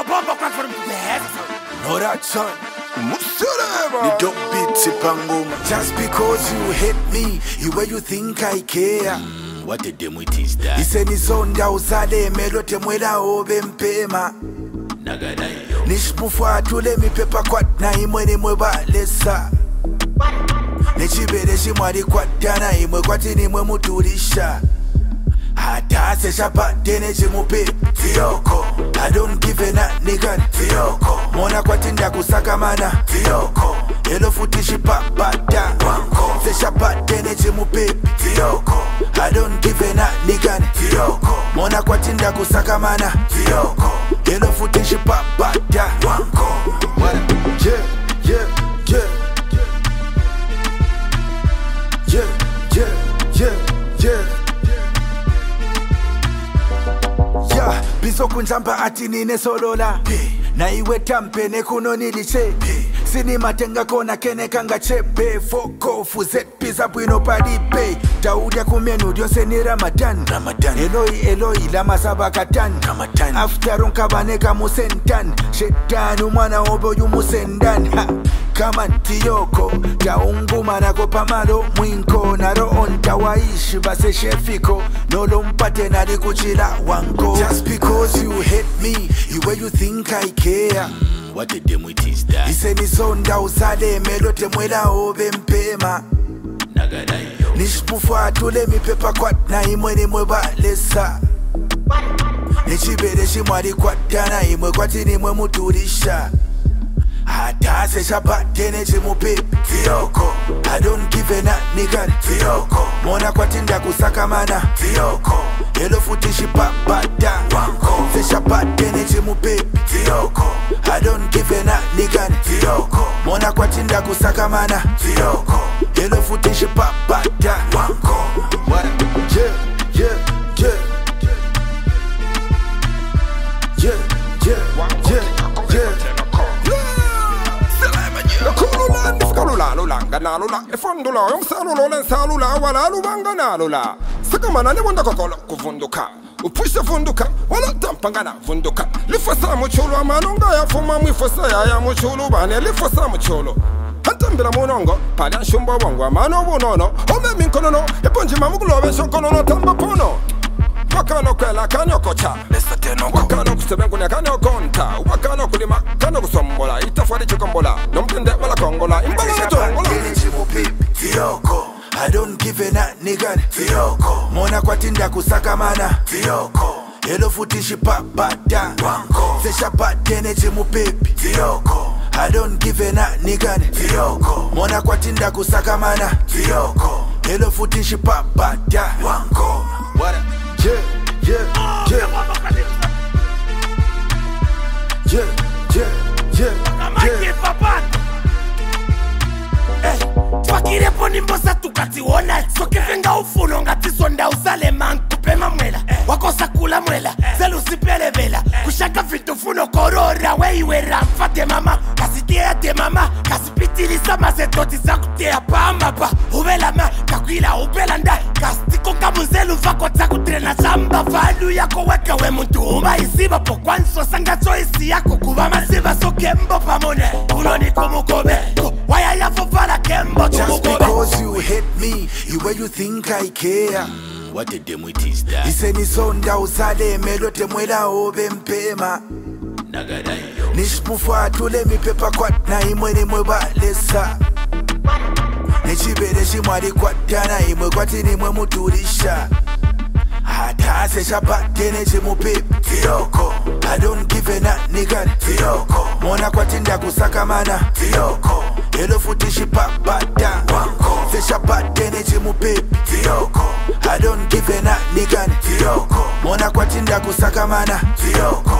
your bumper crack for them to the head. No that son. Musulema. The dog beats pangoma. Just because you hate me, you where you think I care. What a demo it is that. Isenizonda uzale melote mwela obe mpema. Nagadayo. Nishmufuatule mipepa kwat na imwe mweba lesa. Nechibere shimwari kwatana imwe kwati nimwe muturisha. Hata se shabate nechimupe Fiyoko. I don't give a nigga Fiyoko. Mona kwatinda kusakamana Fiyoko. Elo futi shipapata Wanko. Se shabate nechimupe Fiyoko. I don't give a nigga Fiyoko. Mona kwatinda kusakamana Fiyoko. Elo futi shipapata Wanko. Yeah, yeah, yeah. Yeah, yeah, yeah, yeah. Yeah, biso kunjamba ati nine solola na iwe tampe ne kuno niliche sini matenga kona kene kanga chepe foko fuzet pizza bwino padipe taudia kumenu diose ni Ramadan Eloi lama sabakatan after unkabaneka musentan shetani umwana obo yumusendan kama ntiyoko taunguma nako pamalo mwinko naro onta waishi base shefiko nolo mpate nari kuchila wanko. Just because you hate me, you where you think I care. What a demo it is that. Isenizonda uzale melote mwela obe mpema. Nagadayo. Nishmufuatule mipepa kwat na imwe mweba lesa. Nechibere shimwari kwatana imwe kwati nimwe muturisha. Hata se shabate nechimupe Fiyoko. I don't give a nigga Fiyoko. Mona kwatinda kusakamana Fiyoko. Elo futi shipapata Wanko. Se shabate nechimupe Fiyoko. I don't give a nigga Fiyoko. Mona kwatinda kusakamana Fiyoko. Elo futi shipapata Wanko. Yeah, yeah, yeah. Yeah, yeah, yeah, yeah. Kulula, ganalula, efondula, yomsalula, lensalula, walalubanga nalula. Sakamana ne wanda kokolo kuvunduka. Upusha funduka, wala tampangana vunduka. Lifasa muchulu amanonga ya fuma mwifasa ya muchulu bane lifasa muchulu. Hantambila munongo, palian shumba wangu amano bunono. Ome minkonono, eponji mamugulobe shokonono tamba pono. Wakano kwela kanyo kocha wakano kusebengunya kanyo konta wakano kulima kanyo kusombola itafari chikombola nomtende wala kongola imbala na tongola Fiyoko. I don't give a nigga Fiyoko. Mona kwatinda kusakamana Fiyoko. Elo futi shipapata Wanko. Se shabate nechimupe Fiyoko. I don't give a nigga Fiyoko. Mona kwatinda kusakamana Fiyoko. Elo futi shipapata Wanko. Yeah, yeah, yeah. Yeah, yeah, yeah. Hey, twakire poni mbosa tukatiwona soke venga ufuno ngati sonda usale manku pema mwela wakosa kula mwela zelu sipele vela kushaka vitu funo korora weiwera mfate mama kasitia te mama kasipitilisa mazetoti zakutea pambapa ubela ma kakwila ubela nda kastiko kabuzelu vako takutrena shamba valu yako weka we muntu umaisiba po kwanso sangacho isi yako kuba masiba soke mbo pamone unoni kumukobe waya yafo vala kembo just because you hate me, you where you think I care. What a demo it is that. Isenizonda uzale melote mwela obe mpema. Nagadayo. Nishmufuatule mipepa kwat na imwe mweba lesa. Nechibere shimwari kwatana imwe kwati nimwe muturisha. Hata se shabate nechimupe Fiyoko. I don't give a nigga Fiyoko. Mona kwatinda kusakamana Fiyoko. Elo futi shipapata Wanko. Se shabate nechimupe Fiyoko. I don't give a nigga Fiyoko. Mona kwatinda kusakamana Fiyoko.